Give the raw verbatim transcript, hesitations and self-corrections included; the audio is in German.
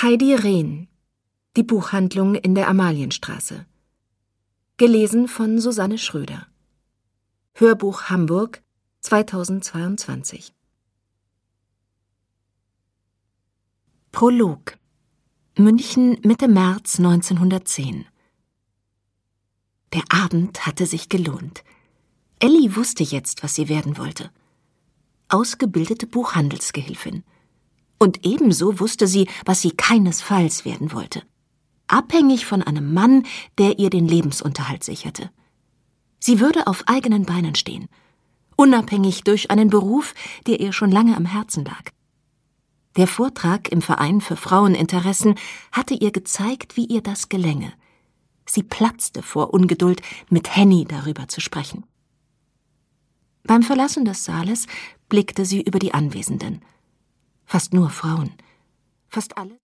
Heidi Rehn. Die Buchhandlung in der Amalienstraße. Gelesen von Susanne Schröder. Hörbuch Hamburg zweitausendzweiundzwanzig. Prolog. München Mitte März neunzehnhundertzehn. Der Abend hatte sich gelohnt. Elli wusste jetzt, was sie werden wollte. Ausgebildete Buchhandelsgehilfin. Und ebenso wusste sie, was sie keinesfalls werden wollte. Abhängig von einem Mann, der ihr den Lebensunterhalt sicherte. Sie würde auf eigenen Beinen stehen. Unabhängig durch einen Beruf, der ihr schon lange am Herzen lag. Der Vortrag im Verein für Fraueninteressen hatte ihr gezeigt, wie ihr das gelänge. Sie platzte vor Ungeduld, mit Henny darüber zu sprechen. Beim Verlassen des Saales blickte sie über die Anwesenden. Fast nur Frauen. Fast alle